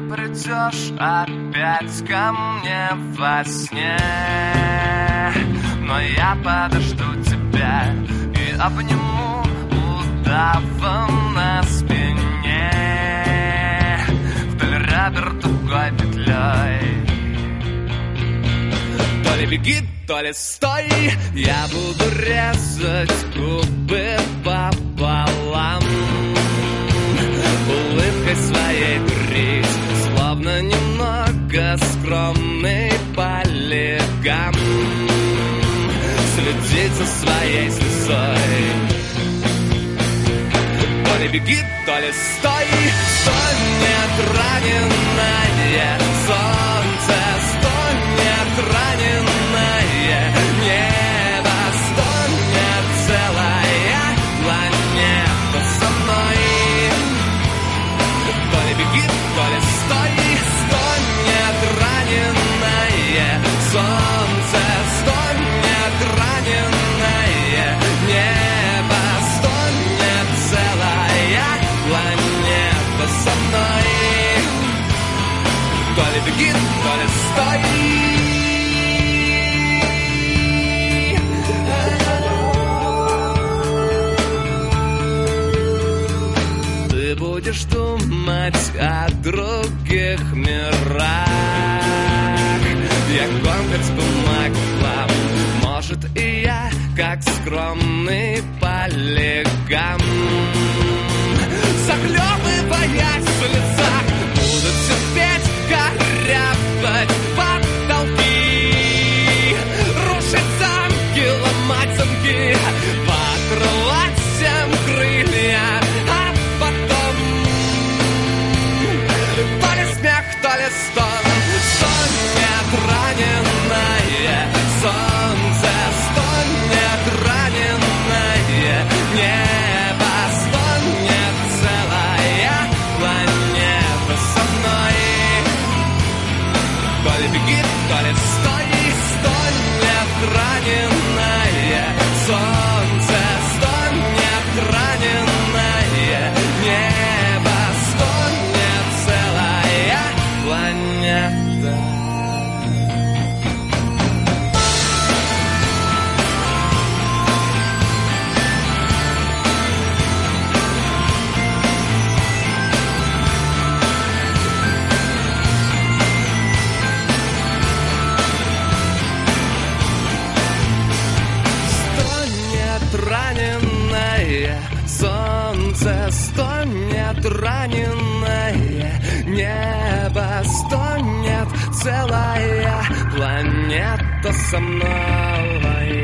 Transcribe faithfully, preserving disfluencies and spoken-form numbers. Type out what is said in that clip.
придешь опять ко мне во сне. Но я подожду тебя и обниму удава на спине, вдоль ребер тугой петлей. То ли беги, то ли стой, я буду резать губы пополам, улыбкой своей дурить, словно немного скромный полигам, следить за своей слезой. То ли беги, то ли стой, стонет раненое солнце, стонет раненое небо, стонет целая планета со мной. То ли беги, то ли стой, стонет раненое солнце, стонет раненое небо, стонет целая планета со мной. То ли беги, то ли стой. Ты будешь думать о других мирах. Я конверт с бумагой, может и я, как скромный полигам, захлебываясь в лицах, буду терпеть, корябать потолки, рушить замки, ломать замки, покрывать всем крылья, а потом то ли смех, то ли стон, стонет раненое солнце, стонет раненое небо, стонет целая планета со мной. То ли беги, то ли стой, стонет раненое солнце, стонет раненое небо, стонет целая планета. Раненое солнце, стонет раненое небо, стонет целая планета со мной.